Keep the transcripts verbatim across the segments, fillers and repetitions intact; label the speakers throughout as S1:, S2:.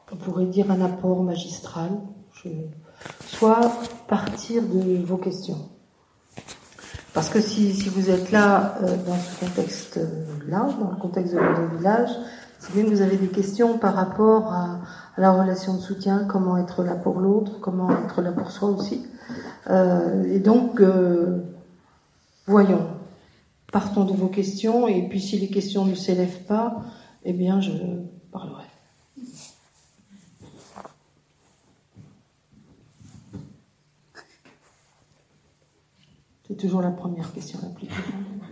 S1: on pourrait dire un apport magistral, je, soit partir de vos questions. Parce que si, si vous êtes là, euh, dans ce contexte-là, dans le contexte de votre village, c'est bien que vous avez des questions par rapport à, à la relation de soutien, comment être là pour l'autre, comment être là pour soi aussi. Euh, et donc, euh, voyons, partons de vos questions, et puis si les questions ne s'élèvent pas, eh bien je parlerai. C'est toujours la première question la plus courante.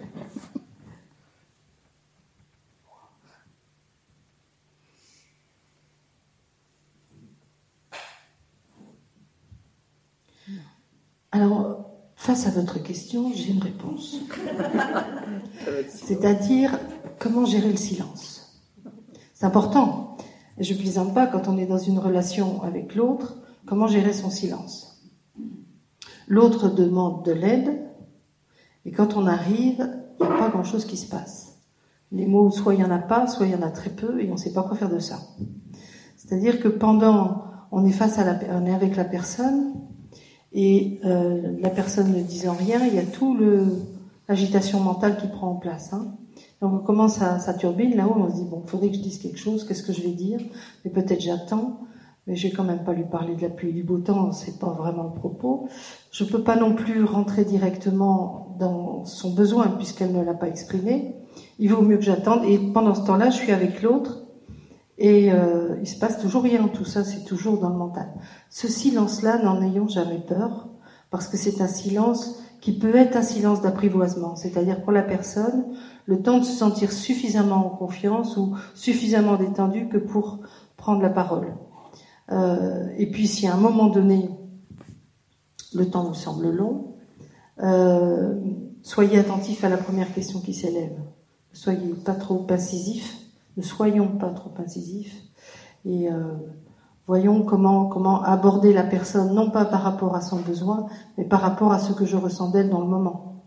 S1: Alors, face à votre question, j'ai une réponse. C'est-à-dire, comment gérer le silence? C'est important. Je ne plaisante pas quand on est dans une relation avec l'autre, comment gérer son silence? L'autre demande de l'aide, et quand on arrive, il n'y a pas grand-chose qui se passe. Les mots, soit il n'y en a pas, soit il y en a très peu, et on ne sait pas quoi faire de ça. C'est-à-dire que pendant, on est face à la, on est avec la personne, et euh, la personne ne disant rien, il y a tout le l'agitation mentale qui prend en place. Hein. Donc on commence à, ça turbine, là-haut on se dit, bon, il faudrait que je dise quelque chose, qu'est-ce que je vais dire? Mais peut-être j'attends, mais je vais quand même pas lui parler de la pluie et du beau temps, c'est pas vraiment le propos. Je peux pas non plus rentrer directement dans son besoin, puisqu'elle ne l'a pas exprimé. Il vaut mieux que j'attende, et pendant ce temps-là, je suis avec l'autre, et euh, il se passe toujours rien, tout ça, c'est toujours dans le mental. Ce silence-là, n'en ayons jamais peur, parce que c'est un silence qui peut être un silence d'apprivoisement, c'est-à-dire pour la personne, le temps de se sentir suffisamment en confiance ou suffisamment détendu que pour prendre la parole. Euh, et puis si à un moment donné, le temps vous semble long, euh, soyez attentif à la première question qui s'élève. Ne soyez pas trop incisif, ne soyons pas trop incisifs, et euh, voyons comment, comment aborder la personne, non pas par rapport à son besoin, mais par rapport à ce que je ressens d'elle dans le moment.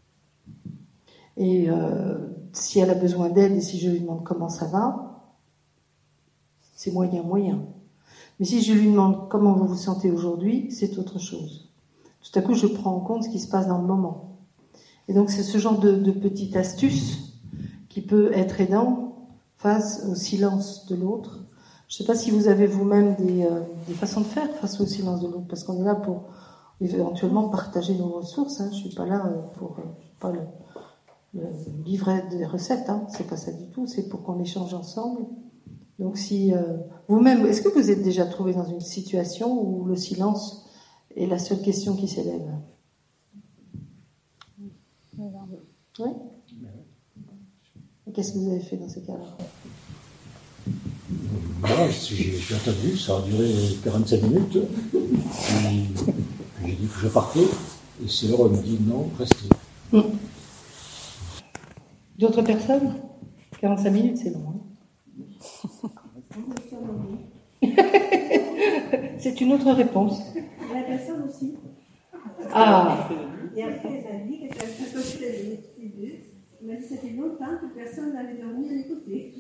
S1: Et euh, si elle a besoin d'aide et si je lui demande comment ça va, c'est moyen, moyen. Mais si je lui demande comment vous vous sentez aujourd'hui, c'est autre chose. Tout à coup, je prends en compte ce qui se passe dans le moment. Et donc, c'est ce genre de, de petite astuce qui peut être aidant face au silence de l'autre. Je ne sais pas si vous avez vous-même des, euh, des façons de faire face au silence de l'autre, parce qu'on est là pour éventuellement partager nos ressources. Hein. Je ne suis pas là pour... Euh, je suis pas le, le livret des recettes, hein. C'est pas ça du tout, c'est pour qu'on échange ensemble. Donc si euh, vous-même, est-ce que vous êtes déjà trouvé dans une situation où le silence est la seule question qui s'élève? Oui. Et qu'est-ce que vous avez fait dans ces cas-là?
S2: Voilà, j'ai entendu, ça a duré quarante-cinq minutes, puis j'ai dit que je partais, et c'est l'heure où elle m'a dit non, restez.
S1: Mmh. D'autres personnes? quarante-cinq minutes, c'est long. Hein. C'est une autre réponse.
S3: La personne aussi.
S1: Ah.
S3: Et après, elle a dit que ça s'associait les deux. Elle m'a dit que ça fait longtemps que personne n'avait dormi à l'écouter.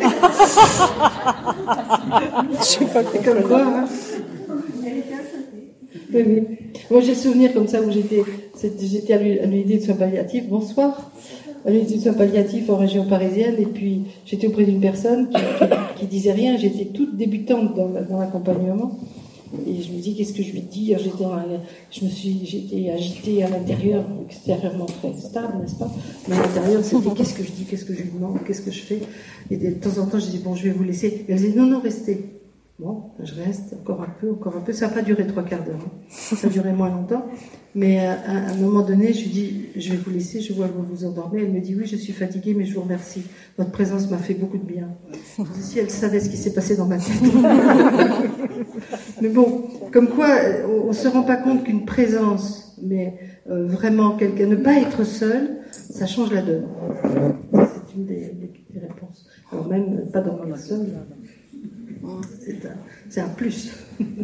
S1: Je sais pas, c'est comme quoi. Hein.
S3: Elle était enchantée.
S1: Oui, oui. Moi, j'ai souvenir comme ça où j'étais, j'étais à l'unité de soins palliatifs. Bonsoir. À l'unité de soins palliatifs en région parisienne, et puis j'étais auprès d'une personne qui, qui, qui disait rien. J'étais toute débutante dans, dans l'accompagnement. Et je me dis, qu'est-ce que je lui dis? J'étais en, je me suis, j'étais agitée à l'intérieur, extérieurement très stable, n'est-ce pas? Mais à l'intérieur, c'était qu'est-ce que je dis, qu'est-ce que je lui demande, qu'est-ce que je fais? Et de temps en temps, je dis, bon, je vais vous laisser. Et elle disait, non, non, restez. Bon, je reste, encore un peu, encore un peu. Ça n'a pas duré trois quarts d'heure. Hein. Ça a duré moins longtemps. Mais à, à un moment donné, je lui dis, je vais vous laisser, je vois que vous vous endormez. Elle me dit, oui, je suis fatiguée, mais je vous remercie. Votre présence m'a fait beaucoup de bien. Je dis, si elle savait ce qui s'est passé dans ma tête. Mais bon, comme quoi, on ne se rend pas compte qu'une présence, mais euh, vraiment quelqu'un, ne pas être seul, ça change la donne. C'est une des, des, des réponses. Alors même, pas dormir seul, c'est un, c'est un plus.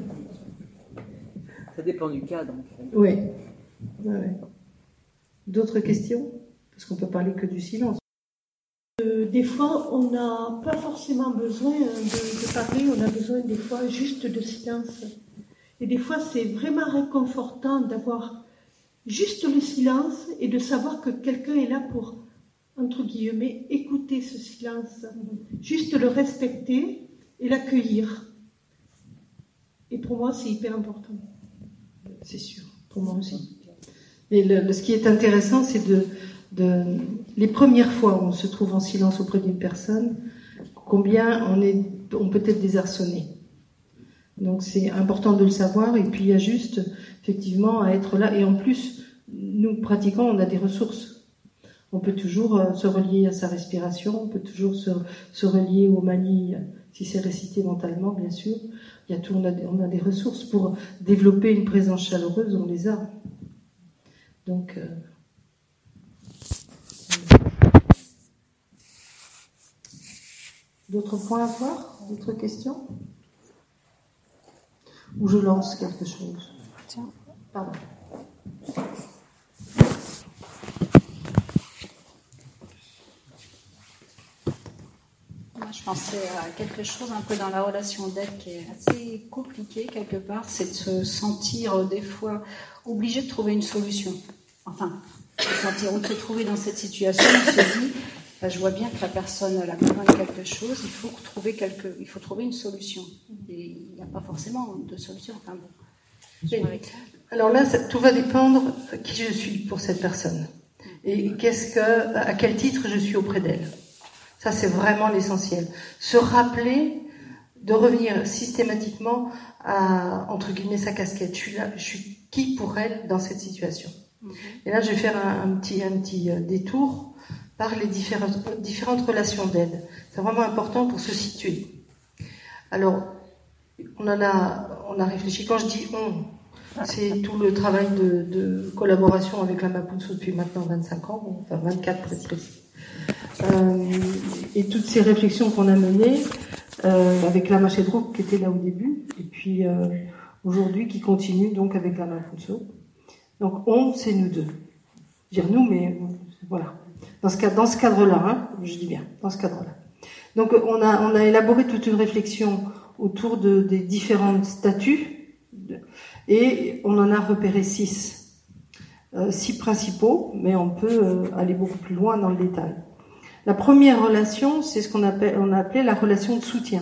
S4: Ça dépend du cadre.
S1: Oui. Ouais. D'autres questions? Parce qu'on peut parler que du silence.
S4: des fois, on n'a pas forcément besoin de, de parler, on a besoin des fois juste de silence. Et des fois, c'est vraiment réconfortant d'avoir juste le silence et de savoir que quelqu'un est là pour, entre guillemets, écouter ce silence. Juste le respecter et l'accueillir. Et pour moi, c'est hyper important.
S1: C'est sûr, pour moi aussi. Et le, le, ce qui est intéressant, c'est de, de... Les premières fois où on se trouve en silence auprès d'une personne, combien on, est, on peut être désarçonné. Donc c'est important de le savoir, et puis il y a juste, effectivement, à être là. Et en plus, nous, pratiquants, on a des ressources. On peut toujours euh, se relier à sa respiration, on peut toujours se, se relier au mani, si c'est récité mentalement, bien sûr. Il y a tout, on a, on a des ressources pour développer une présence chaleureuse, on les a. Donc, euh, d'autres points à voir? D'autres questions? Ou je lance quelque chose?
S5: Tiens.
S1: Pardon.
S5: Moi, je pensais à quelque chose un peu dans la relation d'aide qui est assez compliquée quelque part, c'est de se sentir des fois obligé de trouver une solution. Enfin, de se sentir, on peut trouver dans cette situation, on se dit, bah, je vois bien que la personne elle a besoin de quelque chose, il faut trouver quelque, il faut trouver une solution. Et il n'y a pas forcément de solution. Enfin bon.
S1: Mais, alors là, ça, tout va dépendre de qui je suis pour cette personne et qu'est-ce que, à quel titre je suis auprès d'elle. Ça, c'est vraiment l'essentiel. Se rappeler de revenir systématiquement à, entre guillemets, sa casquette. Je suis là, je suis qui pour elle dans cette situation. Mm-hmm. Et là, je vais faire un, un petit, un petit détour par les différentes, différentes relations d'aide. C'est vraiment important pour se situer. Alors, on en a, on a réfléchi. Quand je dis on, c'est tout le travail de, de collaboration avec la Maputo depuis maintenant vingt-cinq ans, enfin vingt-quatre presque. Euh, et toutes ces réflexions qu'on a menées euh, avec la Machedro qui était là au début, et puis euh, aujourd'hui qui continue donc avec la Maputo. Donc on, c'est nous deux. Dire nous, mais voilà. Dans ce, dans ce cadre-là, hein, je dis bien, dans ce cadre-là. Donc on a, on a élaboré toute une réflexion autour de, des différents statuts, de, et on en a repéré six. Euh, six principaux, mais on peut euh, aller beaucoup plus loin dans le détail. La première relation, c'est ce qu'on appelle, on a appelé la relation de soutien.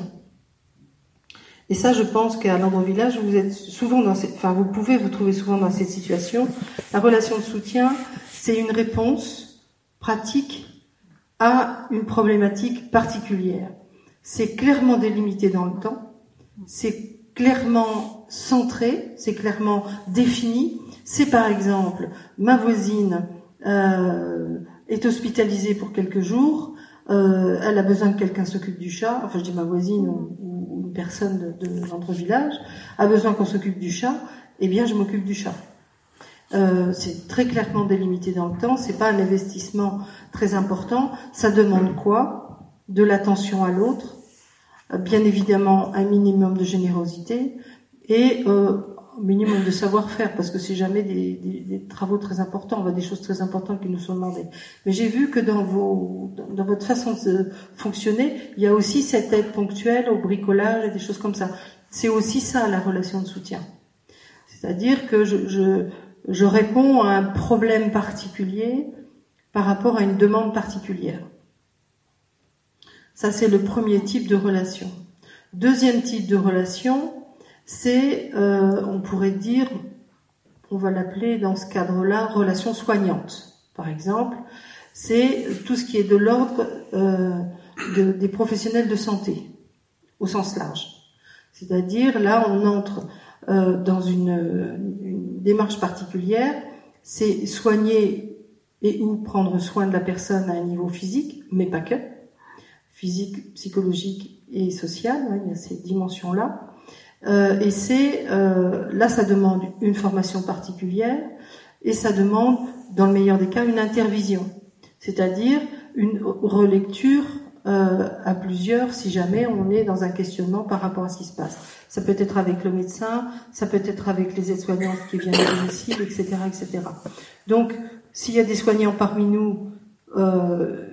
S1: Et ça, je pense qu'à l'Andre Village, vous êtes souvent dans cette, enfin, vous pouvez vous trouver souvent dans cette situation. La relation de soutien, c'est une réponse pratique à une problématique particulière. C'est clairement délimité dans le temps, c'est clairement centré, c'est clairement défini. C'est par exemple, ma voisine euh, est hospitalisée pour quelques jours, euh, elle a besoin que quelqu'un s'occupe du chat, enfin je dis ma voisine ou, ou une personne de, de notre village, a besoin qu'on s'occupe du chat, eh bien je m'occupe du chat. Euh, c'est très clairement délimité dans le temps, c'est pas un investissement très important, ça demande quoi? De l'attention à l'autre, euh, bien évidemment un minimum de générosité et euh, minimum de savoir-faire, parce que c'est jamais des, des, des travaux très importants, on voit des choses très importantes qui nous sont demandées. Mais j'ai vu que dans vos, dans votre façon de fonctionner, il y a aussi cette aide ponctuelle au bricolage et des choses comme ça. C'est aussi ça, la relation de soutien. C'est-à-dire que je, je, je réponds à un problème particulier par rapport à une demande particulière. Ça, c'est le premier type de relation. Deuxième type de relation, c'est, euh, on pourrait dire, on va l'appeler dans ce cadre-là, relation soignante. Par exemple, c'est tout ce qui est de l'ordre euh, de, des professionnels de santé, au sens large. C'est-à-dire, là, on entre euh, dans une, une démarche particulière, c'est soigner et ou prendre soin de la personne à un niveau physique, mais pas que, physique, psychologique et social, hein, il y a ces dimensions-là. Euh, et c'est euh, là, ça demande une formation particulière et ça demande, dans le meilleur des cas, une intervision, c'est-à-dire une relecture euh, à plusieurs si jamais on est dans un questionnement par rapport à ce qui se passe. Ça peut être avec le médecin, ça peut être avec les aides-soignantes qui viennent à domicile, et cetera, et cetera. Donc, s'il y a des soignants parmi nous, euh,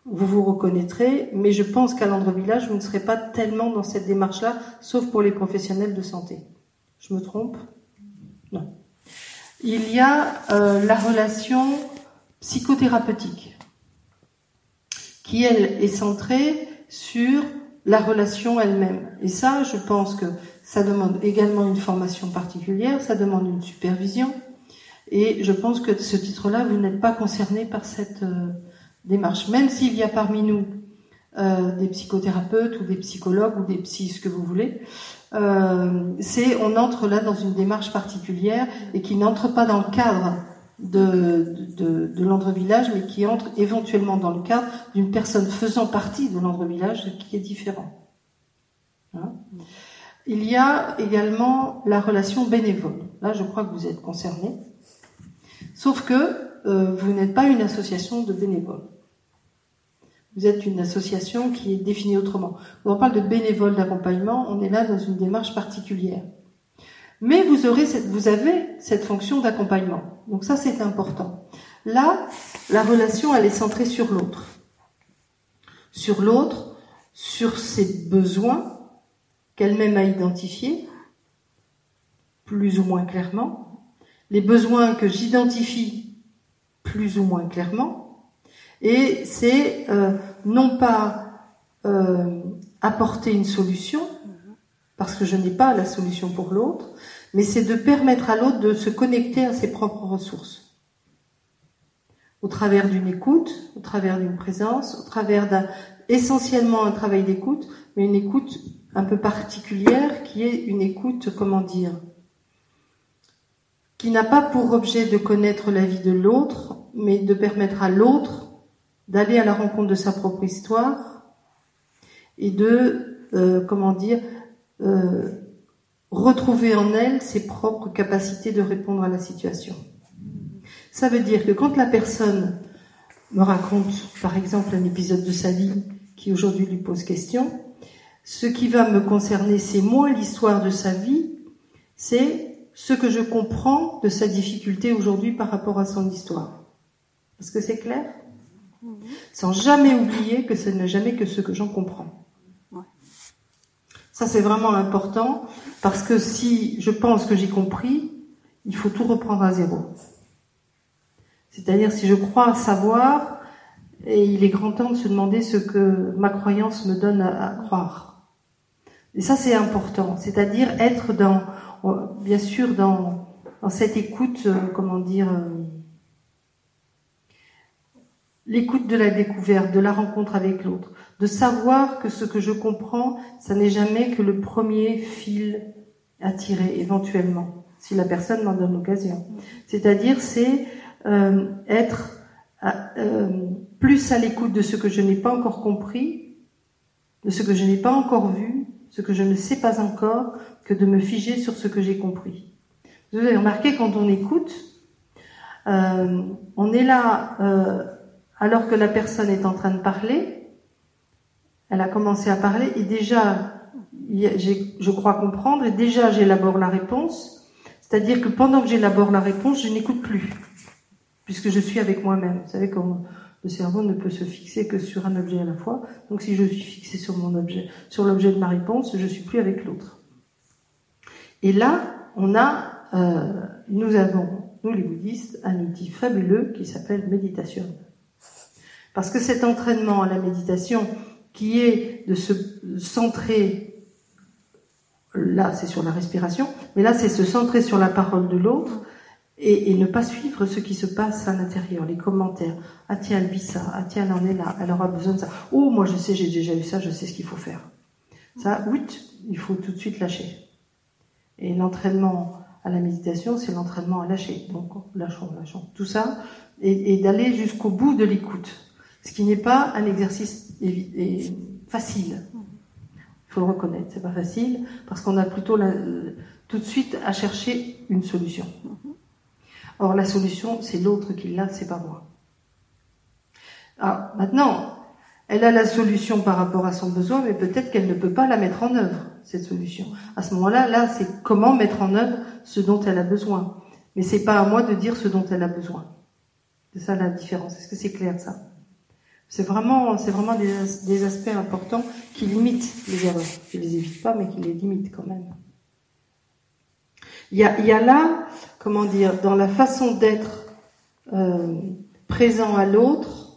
S1: vous vous reconnaîtrez, mais je pense qu'à l'Andre Village, vous ne serez pas tellement dans cette démarche-là, sauf pour les professionnels de santé. Je me trompe ? Non. Il y a euh, la relation psychothérapeutique, qui, elle, est centrée sur la relation elle-même. Et ça, je pense que ça demande également une formation particulière, ça demande une supervision, et je pense que de ce titre-là, vous n'êtes pas concerné par cette euh, démarche. Même s'il y a parmi nous euh, des psychothérapeutes ou des psychologues ou des psys, ce que vous voulez, euh, c'est on entre là dans une démarche particulière et qui n'entre pas dans le cadre de, de, de l'Andre Village, mais qui entre éventuellement dans le cadre d'une personne faisant partie de l'Andre Village, qui est différent. Hein ? Il y a également la relation bénévole. Là, je crois que vous êtes concernés. Sauf que euh, vous n'êtes pas une association de bénévoles. Vous êtes une association qui est définie autrement. Quand on parle de bénévoles d'accompagnement, on est là dans une démarche particulière. Mais vous aurez cette, vous avez cette fonction d'accompagnement. Donc ça, c'est important. Là, la relation, elle est centrée sur l'autre. Sur l'autre, sur ses besoins qu'elle-même a identifiés, plus ou moins clairement, les besoins que j'identifie plus ou moins clairement, et c'est euh, non pas euh, apporter une solution, parce que je n'ai pas la solution pour l'autre, mais c'est de permettre à l'autre de se connecter à ses propres ressources. Au travers d'une écoute, au travers d'une présence, au travers d'un, essentiellement un travail d'écoute, mais une écoute un peu particulière qui est une écoute, comment dire, qui n'a pas pour objet de connaître la vie de l'autre, mais de permettre à l'autre d'aller à la rencontre de sa propre histoire et de, euh, comment dire, euh, retrouver en elle ses propres capacités de répondre à la situation. Ça veut dire que quand la personne me raconte, par exemple, un épisode de sa vie qui aujourd'hui lui pose question, ce qui va me concerner, c'est moins l'histoire de sa vie, c'est ce que je comprends de sa difficulté aujourd'hui par rapport à son histoire. Est-ce que c'est clair ? Mmh. Sans jamais oublier que ce n'est jamais que ce que j'en comprends. Ouais. Ça, c'est vraiment important, parce que si je pense que j'ai compris, il faut tout reprendre à zéro. C'est-à-dire, si je crois savoir, et il est grand temps de se demander ce que ma croyance me donne à, à croire. Et ça, c'est important. C'est-à-dire être dans, bien sûr, dans, dans cette écoute, euh, comment dire, euh, l'écoute de la découverte, de la rencontre avec l'autre, de savoir que ce que je comprends, ça n'est jamais que le premier fil à tirer, éventuellement, si la personne m'en donne l'occasion. C'est-à-dire, c'est euh, être à, euh, plus à l'écoute de ce que je n'ai pas encore compris, de ce que je n'ai pas encore vu, ce que je ne sais pas encore, que de me figer sur ce que j'ai compris. Vous avez remarqué, quand on écoute, euh, on est là, euh, alors que la personne est en train de parler, elle a commencé à parler, et déjà, j'ai, je crois comprendre, et déjà j'élabore la réponse, c'est-à-dire que pendant que j'élabore la réponse, je n'écoute plus, puisque je suis avec moi-même. Vous savez, quand le cerveau ne peut se fixer que sur un objet à la fois. Donc si je suis fixé sur mon objet, sur l'objet de ma réponse, je suis plus avec l'autre. Et là, on a, euh, nous avons, nous les bouddhistes, un outil fabuleux qui s'appelle méditation. Parce que cet entraînement à la méditation, qui est de se centrer, là c'est sur la respiration, mais là c'est se centrer sur la parole de l'autre, Et, et ne pas suivre ce qui se passe à l'intérieur, les commentaires. Ah tiens, elle vit ça. Ah tiens, elle en est là. Elle aura besoin de ça. Oh, moi je sais, j'ai déjà eu ça, je sais ce qu'il faut faire. Ça, oui, il faut tout de suite lâcher. Et l'entraînement à la méditation, c'est l'entraînement à lâcher. Donc, lâchons, lâchons. Tout ça, et, et d'aller jusqu'au bout de l'écoute. Ce qui n'est pas un exercice évi- et facile. Il faut le reconnaître, c'est pas facile, parce qu'on a plutôt la, tout de suite à chercher une solution. Or, la solution, c'est l'autre qui l'a, c'est pas moi. Alors, maintenant, elle a la solution par rapport à son besoin, mais peut-être qu'elle ne peut pas la mettre en œuvre, cette solution. À ce moment-là, là, c'est comment mettre en œuvre ce dont elle a besoin. Mais c'est pas à moi de dire ce dont elle a besoin. C'est ça la différence. Est-ce que c'est clair, ça ? C'est vraiment, c'est vraiment des, des aspects importants qui limitent les erreurs. Je les évite pas, mais qui les limitent quand même. Il y a, il y a là, comment dire, dans la façon d'être euh, présent à l'autre,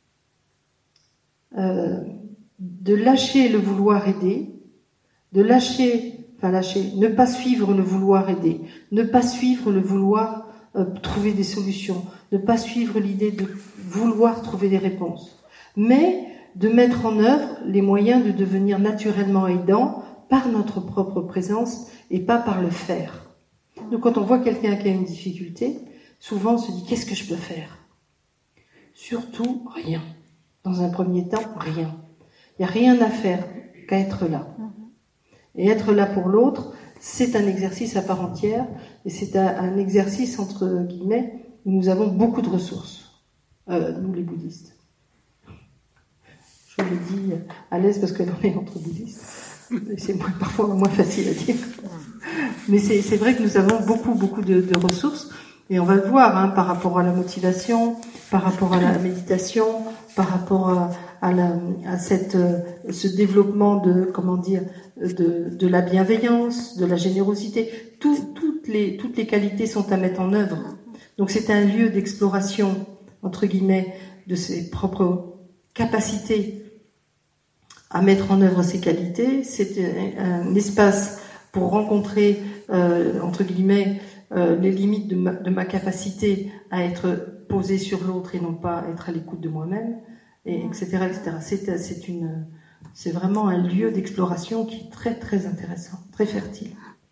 S1: euh, de lâcher le vouloir aider, de lâcher, enfin lâcher, ne pas suivre le vouloir aider, ne pas suivre le vouloir euh, trouver des solutions, ne pas suivre l'idée de vouloir trouver des réponses, mais de mettre en œuvre les moyens de devenir naturellement aidant par notre propre présence et pas par le faire. Donc quand on voit quelqu'un qui a une difficulté, souvent on se dit qu'est-ce que je peux faire ? Surtout rien. Dans un premier temps, rien. Il n'y a rien à faire qu'à être là. Et être là pour l'autre, c'est un exercice à part entière, et c'est un, un exercice, entre guillemets, où nous avons beaucoup de ressources, euh, nous les bouddhistes. Je le dis à l'aise parce que l'on est entre bouddhistes, et c'est moins, parfois moins facile à dire. Mais c'est, c'est vrai que nous avons beaucoup, beaucoup de, de ressources, et on va le voir, hein, par rapport à la motivation, par rapport à la méditation, par rapport à, à, la, à cette, ce développement de, comment dire, de, de la bienveillance, de la générosité. Tout, toutes les, toutes les qualités sont à mettre en œuvre. Donc c'est un lieu d'exploration, entre guillemets, de ses propres capacités à mettre en œuvre ces qualités. C'est un, un espace pour rencontrer, euh, entre guillemets, euh, les limites de ma, de ma capacité à être posée sur l'autre et non pas être à l'écoute de moi-même, et etc., et cetera. C'est, c'est une, c'est vraiment un lieu d'exploration qui est très, très intéressant, très fertile.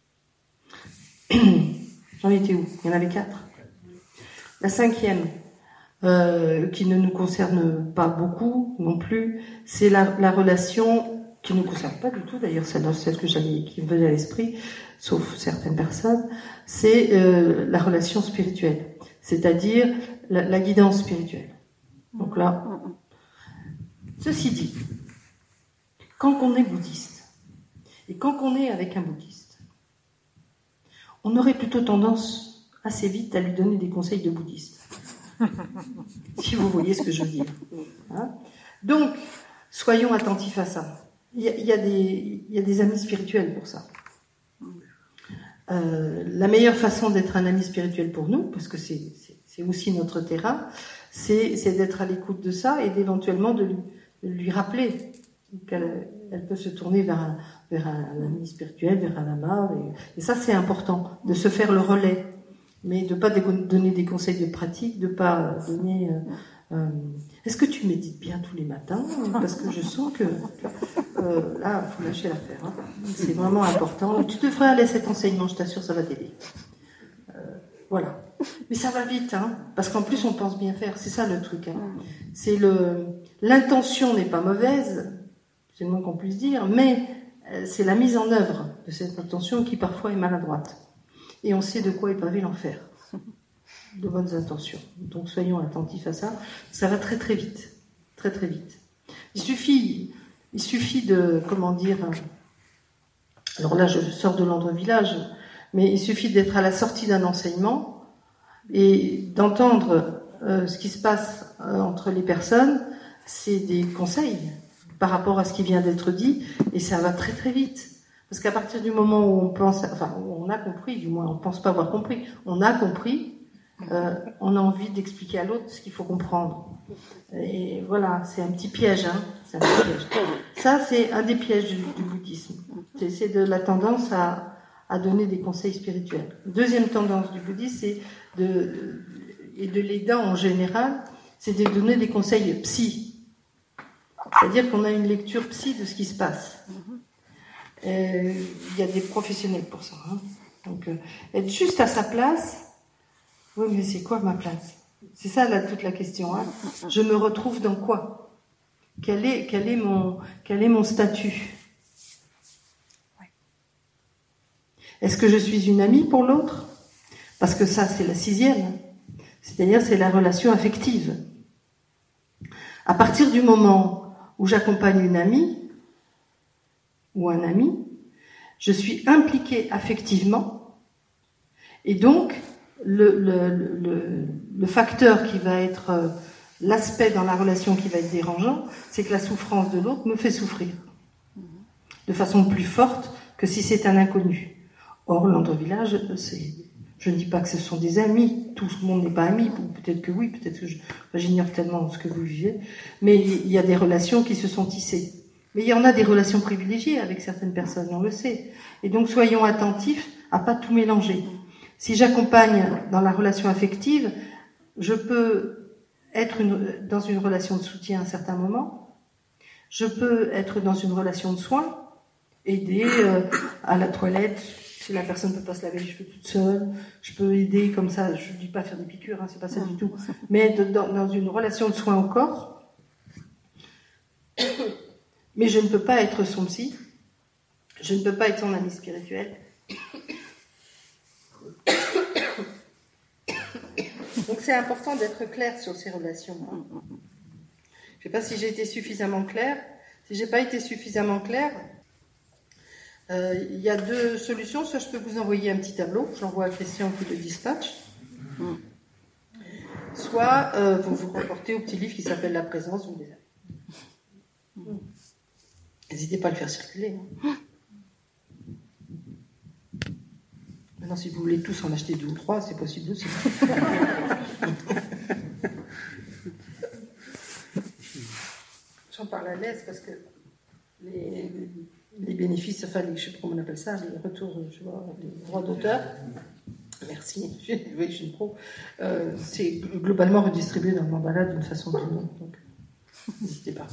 S1: J'en étais où ? Il y en avait quatre. La cinquième, euh, qui ne nous concerne pas beaucoup non plus, c'est la, la relation qui ne nous concerne pas du tout, d'ailleurs, c'est celle que j'avais, qui me venait à l'esprit, sauf certaines personnes, c'est euh, la relation spirituelle, c'est-à-dire la, la guidance spirituelle. Donc là, ceci dit, quand on est bouddhiste, et quand on est avec un bouddhiste, on aurait plutôt tendance assez vite à lui donner des conseils de bouddhiste. Si vous voyez ce que je veux dire. Hein ? Donc, soyons attentifs à ça. Il y a, il y a des, il y a des amis spirituels pour ça. Euh, la meilleure façon d'être un ami spirituel pour nous, parce que c'est, c'est, c'est aussi notre terrain, c'est, c'est d'être à l'écoute de ça et d'éventuellement de lui, de lui rappeler qu'elle elle peut se tourner vers un, vers un, un ami spirituel, vers un lama. Et, et ça, c'est important, de se faire le relais, mais de pas donner des conseils de pratique, de pas donner... Euh, Euh, est-ce que tu médites bien tous les matins ? Parce que je sens que euh, là, il faut lâcher l'affaire. Hein. C'est vraiment important. Tu devrais aller à cet enseignement, je t'assure, ça va t'aider. Euh, voilà. Mais ça va vite, hein, parce qu'en plus, on pense bien faire. C'est ça le truc. Hein. C'est le, l'intention n'est pas mauvaise, c'est le moins qu'on puisse dire, mais euh, c'est la mise en œuvre de cette intention qui parfois est maladroite. Et on sait de quoi est pavé l'enfer. De bonnes intentions. Donc soyons attentifs à ça. Ça va très très vite. Très très vite. Il suffit, il suffit de, comment dire, alors là je sors de l'Andre Village, mais il suffit d'être à la sortie d'un enseignement et d'entendre euh, ce qui se passe euh, entre les personnes, c'est des conseils par rapport à ce qui vient d'être dit, et ça va très très vite. Parce qu'à partir du moment où on pense, enfin où on a compris, du moins on ne pense pas avoir compris, on a compris, Euh, on a envie d'expliquer à l'autre ce qu'il faut comprendre. Et voilà, c'est un petit piège, hein. C'est un petit piège. Ça, c'est un des pièges du, du bouddhisme. C'est, c'est de la tendance à, à donner des conseils spirituels. Deuxième tendance du bouddhisme, c'est de, de et de l'aidant en général, c'est de donner des conseils psy. C'est-à-dire qu'on a une lecture psy de ce qui se passe. Il y a des professionnels pour ça. Hein. Donc, euh, être juste à sa place. Oui, mais c'est quoi ma place ? C'est ça là, toute la question. Hein. Je me retrouve dans quoi ? Quel est, quel est mon, quel est mon statut ? Est-ce que je suis une amie pour l'autre ? Parce que ça, c'est la sixième. C'est-à-dire, c'est la relation affective. À partir du moment où j'accompagne une amie ou un ami, je suis impliquée affectivement et donc Le, le, le, le facteur qui va être L'aspect dans la relation qui va être dérangeant, c'est que la souffrance de l'autre me fait souffrir. De façon plus forte que si c'est un inconnu. Or, l'entre-village, c'est... Je ne dis pas que ce sont des amis, tout le monde n'est pas ami, peut-être que oui, peut-être que je, enfin, j'ignore tellement ce que vous vivez, mais il y a des relations qui se sont tissées. Mais il y en a des relations privilégiées avec certaines personnes, on le sait. Et donc soyons attentifs à pas tout mélanger. Si j'accompagne dans la relation affective, je peux être une, dans une relation de soutien à un certain moment, je peux être dans une relation de soins, aider euh, à la toilette, si la personne ne peut pas se laver les cheveux toute seule, je peux aider comme ça, je ne dis pas faire des piqûres, hein, c'est pas ça du tout, mais de, dans, dans une relation de soins au corps, mais je ne peux pas être son psy, je ne peux pas être son ami spirituel. Donc c'est important d'être clair sur ces relations. Je ne sais pas si j'ai été suffisamment claire. Si je n'ai pas été suffisamment claire, Euh, il y a deux solutions. Soit je peux vous envoyer un petit tableau, j'envoie à Christian qui le dispatche. Soit euh, vous vous reportez au petit livre qui s'appelle La présence, vous les avez. N'hésitez pas à le faire circuler. Hein. Maintenant, si vous voulez tous en acheter deux ou trois, c'est possible aussi. J'en parle à l'aise parce que les... les bénéfices, enfin, les, je sais pas comment on appelle ça, les retours, je vois, les droits d'auteur, merci, oui, je suis une pro, euh, c'est globalement redistribué dans le mandala d'une façon ou d'une autre, donc n'hésitez pas.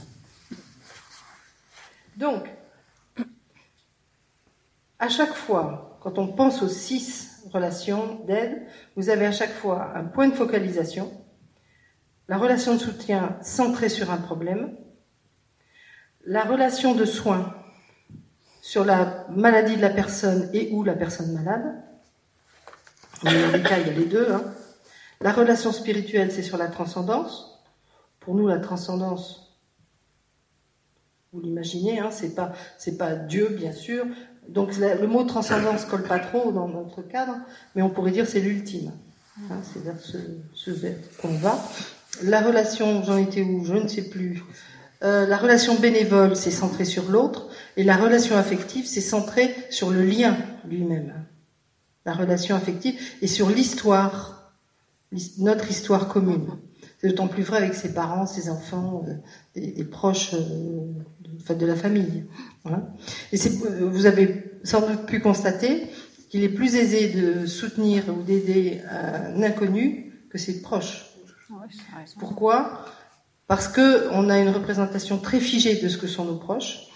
S1: Donc, à chaque fois, quand on pense aux six relations d'aide, vous avez à chaque fois un point de focalisation, la relation de soutien centrée sur un problème, la relation de soins sur la maladie de la personne et ou la personne malade. Dans les cas, il y a les deux. Hein. La relation spirituelle, c'est sur la transcendance. Pour nous, la transcendance, vous l'imaginez, hein, c'est pas, c'est pas Dieu, bien sûr. Donc le mot transcendance colle pas trop dans notre cadre, mais on pourrait dire c'est l'ultime. Hein, c'est vers ce, ce vers qu'on va. La relation, j'en étais où, je ne sais plus. Euh, la relation bénévole, c'est centré sur l'autre, et la relation affective, c'est centré sur le lien lui-même. La relation affective est sur l'histoire, notre histoire commune. C'est d'autant plus vrai avec ses parents, ses enfants, euh, des, des proches euh, de, de la famille. Voilà. Et c'est, vous avez sans doute pu constater qu'il est plus aisé de soutenir ou d'aider un inconnu que ses proches. Pourquoi ? Parce qu'on a une représentation très figée de ce que sont nos proches,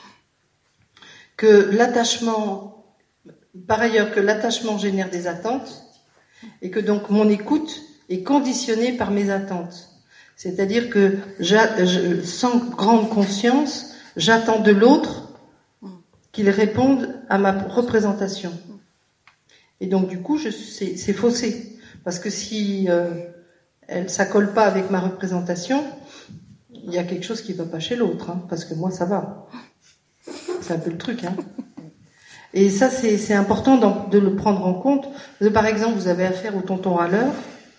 S1: que l'attachement, par ailleurs que l'attachement génère des attentes, et que donc mon écoute est conditionnée par mes attentes. C'est-à-dire que je, sans grande conscience, j'attends de l'autre qu'il réponde à ma représentation. Et donc du coup, je, c'est, c'est faussé. Parce que si euh, elle, ça colle pas avec ma représentation, il y a quelque chose qui va pas chez l'autre, hein, parce que moi ça va. C'est un peu le truc, hein. Et ça c'est, c'est important de le prendre en compte. Par exemple, vous avez affaire au tonton râleur.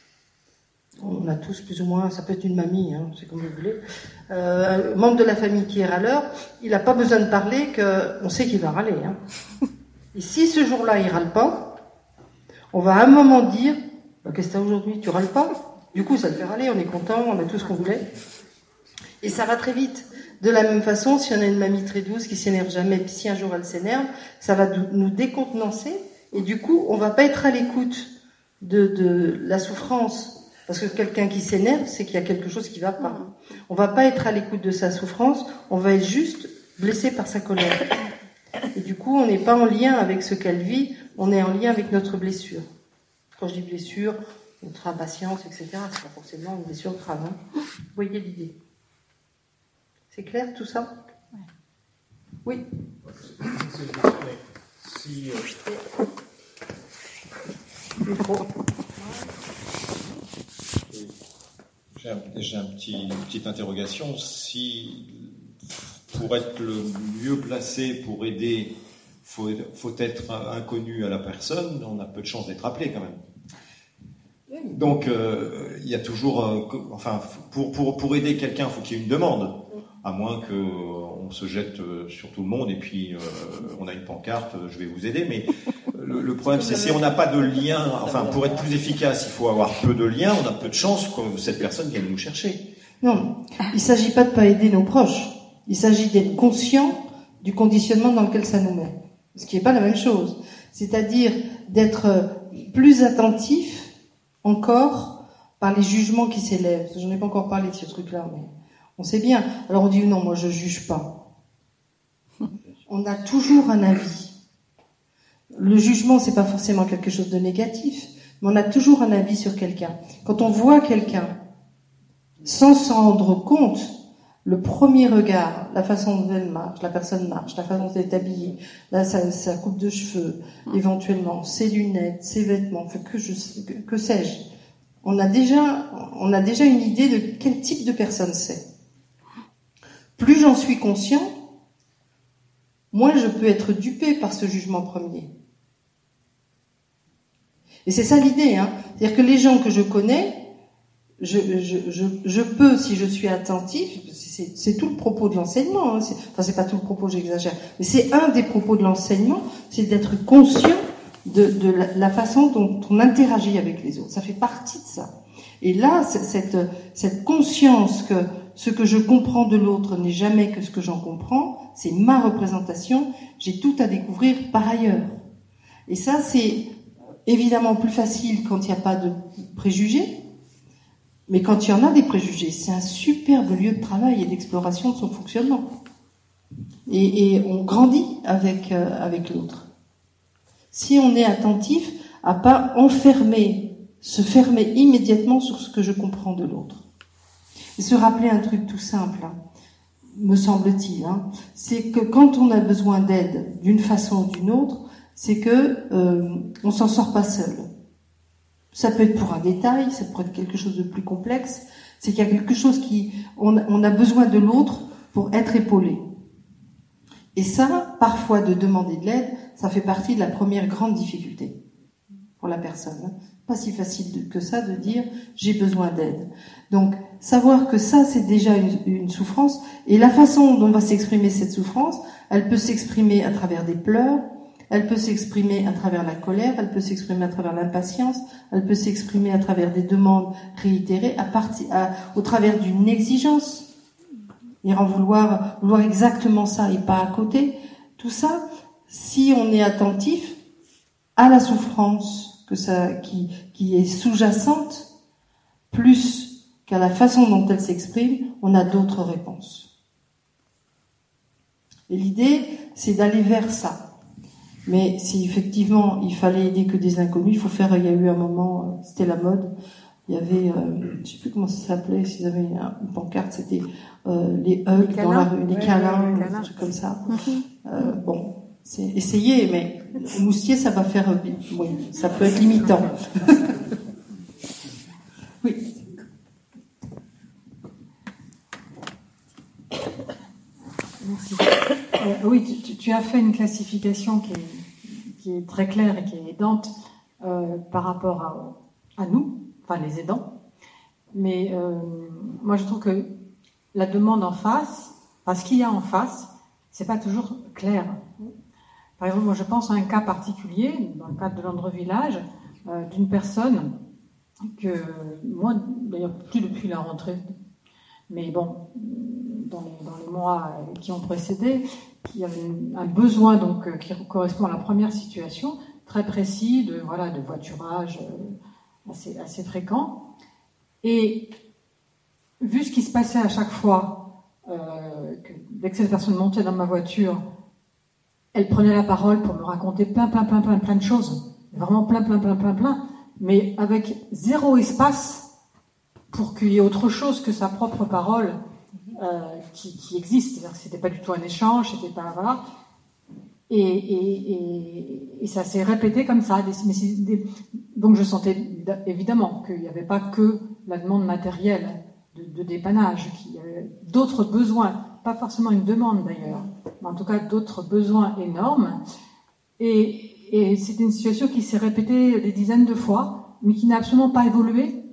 S1: On a tous plus ou moins, ça peut être une mamie, hein, c'est comme vous voulez. Euh, un membre de la famille qui est râleur, il n'a pas besoin de parler, que on sait qu'il va râler. Hein. Et si ce jour-là il râle pas, on va à un moment dire, bah, qu'est-ce que t'as aujourd'hui, tu râles pas ? Du coup ça le fait râler, on est content, on a tout ce qu'on voulait. Et ça va très vite. De la même façon, si on a une mamie très douce qui s'énerve jamais, puis si un jour elle s'énerve, ça va nous décontenancer, et du coup, on va pas être à l'écoute de, de la souffrance. Parce que quelqu'un qui s'énerve, c'est qu'il y a quelque chose qui va pas. On va pas être à l'écoute de sa souffrance, on va être juste blessé par sa colère. Et du coup, on n'est pas en lien avec ce qu'elle vit, on est en lien avec notre blessure. Quand je dis blessure, notre impatience, et cetera, c'est pas forcément une blessure grave. Hein. Vous voyez l'idée ? C'est clair tout ça ? Oui.
S6: Si, euh...
S1: Micro.
S6: J'ai, un, j'ai un petit, une petite interrogation. Si pour être le mieux placé pour aider, faut, faut être inconnu à la personne, on a peu de chance d'être appelé quand même. Donc, euh, il y a toujours, euh, enfin, pour pour pour aider quelqu'un, il faut qu'il y ait une demande, à moins que euh, on se jette euh, sur tout le monde et puis euh, on a une pancarte, euh, je vais vous aider. Mais le, le problème, c'est si on n'a pas de lien, enfin, pour être plus efficace, il faut avoir peu de liens. On a peu de chances que cette personne vienne nous chercher.
S1: Non, il s'agit pas de pas aider nos proches. Il s'agit d'être conscient du conditionnement dans lequel ça nous met, ce qui n'est pas la même chose. C'est-à-dire d'être plus attentif encore par les jugements qui s'élèvent. J'en ai pas encore parlé de ce truc-là, mais on sait bien. Alors on dit non, moi je juge pas. On a toujours un avis. Le jugement, c'est pas forcément quelque chose de négatif, mais on a toujours un avis sur quelqu'un. Quand on voit quelqu'un, sans s'en rendre compte, le premier regard, la façon dont elle marche, la personne marche, la façon dont elle est habillée, là, sa, sa coupe de cheveux, éventuellement, ses lunettes, ses vêtements, enfin, que, je, que, que sais-je. On a déjà, on a déjà une idée de quel type de personne c'est. Plus j'en suis conscient, moins je peux être dupé par ce jugement premier. Et c'est ça l'idée, hein. C'est-à-dire que les gens que je connais, Je, je, je, je peux, si je suis attentif, c'est, c'est tout le propos de l'enseignement, hein, c'est, enfin c'est pas tout le propos, j'exagère, mais c'est un des propos de l'enseignement, c'est d'être conscient de, de la, la façon dont on interagit avec les autres. Ça fait partie de ça. Et là, cette, cette conscience que ce que je comprends de l'autre n'est jamais que ce que j'en comprends, c'est ma représentation, j'ai tout à découvrir par ailleurs. Et ça, c'est évidemment plus facile quand il n'y a pas de préjugés. Mais quand il y en a des préjugés, c'est un superbe lieu de travail et d'exploration de son fonctionnement. Et, et on grandit avec, euh, avec l'autre. Si on est attentif à pas enfermer, se fermer immédiatement sur ce que je comprends de l'autre. Et se rappeler un truc tout simple, hein, me semble-t-il, hein, c'est que quand on a besoin d'aide d'une façon ou d'une autre, c'est que euh, on s'en sort pas seul. Ça peut être pour un détail, ça peut être quelque chose de plus complexe. C'est qu'il y a quelque chose qui, on, on a besoin de l'autre pour être épaulé. Et ça, parfois, de demander de l'aide, ça fait partie de la première grande difficulté pour la personne. Pas si facile de, que ça de dire j'ai besoin d'aide. Donc, savoir que ça, c'est déjà une, une souffrance. Et la façon dont va s'exprimer cette souffrance, elle peut s'exprimer à travers des pleurs. Elle peut s'exprimer à travers la colère, elle peut s'exprimer à travers l'impatience, elle peut s'exprimer à travers des demandes réitérées, à partir, à, au travers d'une exigence. Et en vouloir, vouloir exactement ça et pas à côté. Tout ça, si on est attentif à la souffrance que ça, qui, qui est sous-jacente, plus qu'à la façon dont elle s'exprime, on a d'autres réponses. Et l'idée, c'est d'aller vers ça. Mais si effectivement il fallait aider que des inconnus, il faut faire, il y a eu un moment, c'était la mode, il y avait, euh, je sais plus comment ça s'appelait, s'ils avaient une, une pancarte, c'était euh, les hugs dans la rue, les
S5: ouais,
S1: câlins,
S5: ouais,
S1: des trucs comme ça.
S5: Mm-hmm.
S1: Euh, bon, c'est essayer, mais moustier, ça va faire, oui, ça peut être limitant. Oui.
S7: Merci. Euh, oui, tu, tu as fait une classification qui est, qui est très claire et qui est aidante euh, par rapport à, à nous, enfin les aidants. Mais euh, moi, je trouve que la demande en face, enfin, ce qu'il y a en face, c'est pas toujours clair. Par exemple, moi, je pense à un cas particulier, dans le cadre de l'Andre Village, euh, d'une personne que moi, d'ailleurs, plus depuis la rentrée, mais bon, dans les, dans les mois qui ont précédé, qui avait un besoin donc euh, qui correspond à la première situation, très précis, de voilà, de voiturage euh, assez, assez fréquent. Et vu ce qui se passait à chaque fois, euh, que, dès que cette personne montait dans ma voiture, elle prenait la parole pour me raconter plein, plein, plein, plein, plein de choses, vraiment plein, plein, plein, plein, plein, mais avec zéro espace pour qu'il y ait autre chose que sa propre parole euh, qui, qui existe. C'est-à-dire que c'était pas du tout un échange, c'était pas voilà. Et, et, et, et ça s'est répété comme ça. Des, des, donc je sentais évidemment qu'il n'y avait pas que la demande matérielle de, de dépannage, qu'il y avait d'autres besoins, pas forcément une demande d'ailleurs, mais en tout cas d'autres besoins énormes. Et, et c'était une situation qui s'est répétée des dizaines de fois, mais qui n'a absolument pas évolué.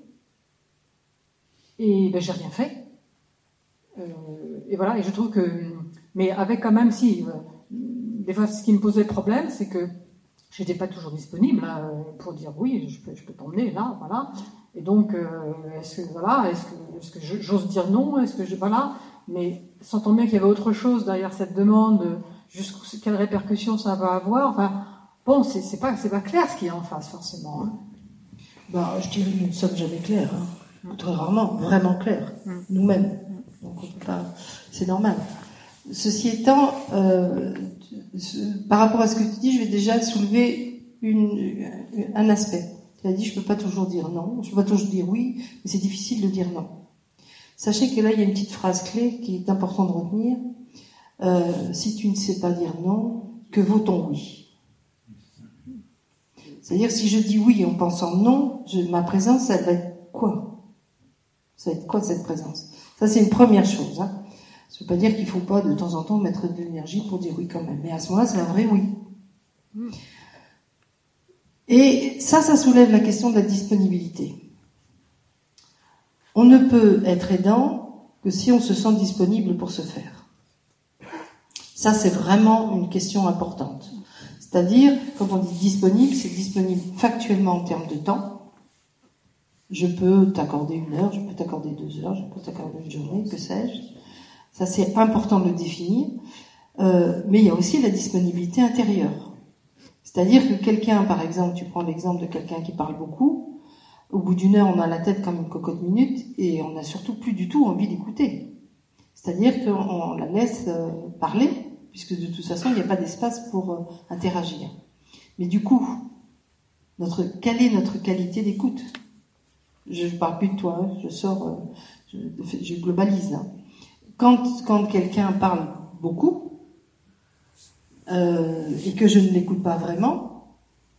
S7: Et ben, j'ai rien fait. Euh, et voilà, et je trouve que... Mais avec quand même, si... Euh, des fois, ce qui me posait problème, c'est que j'étais pas toujours disponible là, pour dire oui, je peux, je peux t'emmener là, voilà. Et donc, euh, est-ce que voilà, est-ce que, est-ce que je, j'ose dire non, est-ce que je voilà, mais sentant bien qu'il y avait autre chose derrière cette demande, jusqu'où quelles répercussions ça va avoir. Enfin, bon, c'est, c'est pas, c'est pas clair ce qu'il y a en face forcément. Hein.
S1: Bah, je dirais que nous ne sommes jamais clairs, hein. Très rarement, vraiment clairs, mm. nous-mêmes. Donc on peut pas, c'est normal. Ceci étant, euh, par rapport à ce que tu dis, je vais déjà soulever une, un aspect. Tu as dit, je peux pas toujours dire non, je peux pas toujours dire oui, mais c'est difficile de dire non. Sachez que là, il y a une petite phrase clé qui est important de retenir. Euh, si tu ne sais pas dire non, que vaut ton oui? C'est-à-dire, si je dis oui en pensant non, je, ma présence, ça va être quoi? Ça va être quoi cette présence? Ça, c'est une première chose, hein. Ça veut pas dire qu'il faut pas de temps en temps mettre de l'énergie pour dire oui quand même. Mais à ce moment-là, c'est un vrai oui. Et ça, ça soulève la question de la disponibilité. On ne peut être aidant que si on se sent disponible pour se faire. Ça, c'est vraiment une question importante. C'est-à-dire, quand on dit disponible, c'est disponible factuellement en termes de temps. Je peux t'accorder une heure, je peux t'accorder deux heures, je peux t'accorder une journée, que sais-je. Ça, c'est important de le définir. Euh, mais il y a aussi la disponibilité intérieure. C'est-à-dire que quelqu'un, par exemple, tu prends l'exemple de quelqu'un qui parle beaucoup, au bout d'une heure, on a la tête comme une cocotte minute et on n'a surtout plus du tout envie d'écouter. C'est-à-dire qu'on la laisse euh, parler, puisque de toute façon, il n'y a pas d'espace pour euh, interagir. Mais du coup, notre, quelle est notre qualité d'écoute? Je ne parle plus de toi, hein, je sors, euh, je, je globalise. Hein. Quand, quand quelqu'un parle beaucoup, euh, et que je ne l'écoute pas vraiment,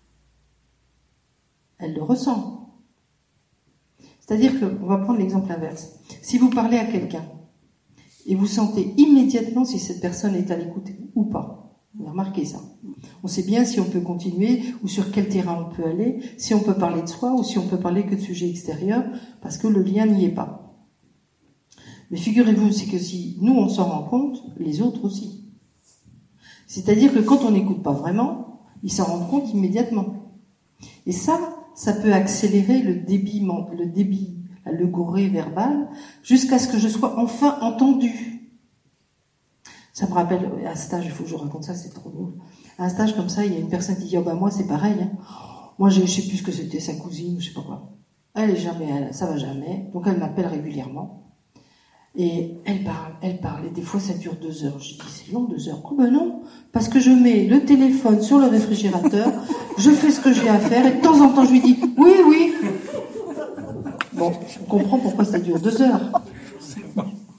S1: elle le ressent. C'est-à-dire que, on va prendre l'exemple inverse. Si vous parlez à quelqu'un, et vous sentez immédiatement si cette personne est à l'écoute ou pas. Vous avez remarqué ça. On sait bien si on peut continuer, ou sur quel terrain on peut aller, si on peut parler de soi, ou si on peut parler que de sujets extérieurs, parce que le lien n'y est pas. Mais figurez-vous, c'est que si nous on s'en rend compte, les autres aussi. C'est-à-dire que quand on n'écoute pas vraiment, ils s'en rendent compte immédiatement. Et ça, ça peut accélérer le débit, le débit, le goré verbal, jusqu'à ce que je sois enfin entendue. Ça me rappelle, à un stage, il faut que je raconte ça, c'est trop drôle. À un stage comme ça, il y a une personne qui dit, oh ben moi c'est pareil, hein. Moi je sais plus ce que c'était, sa cousine, ou je sais pas quoi. Elle est jamais, elle, ça va jamais, donc elle m'appelle régulièrement. Et elle parle, elle parle, et des fois ça dure deux heures. Je dis, c'est long, deux heures. Oh ben non, parce que je mets le téléphone sur le réfrigérateur, je fais ce que j'ai à faire, et de temps en temps je lui dis, oui, oui. Bon, on comprend pourquoi ça dure deux heures.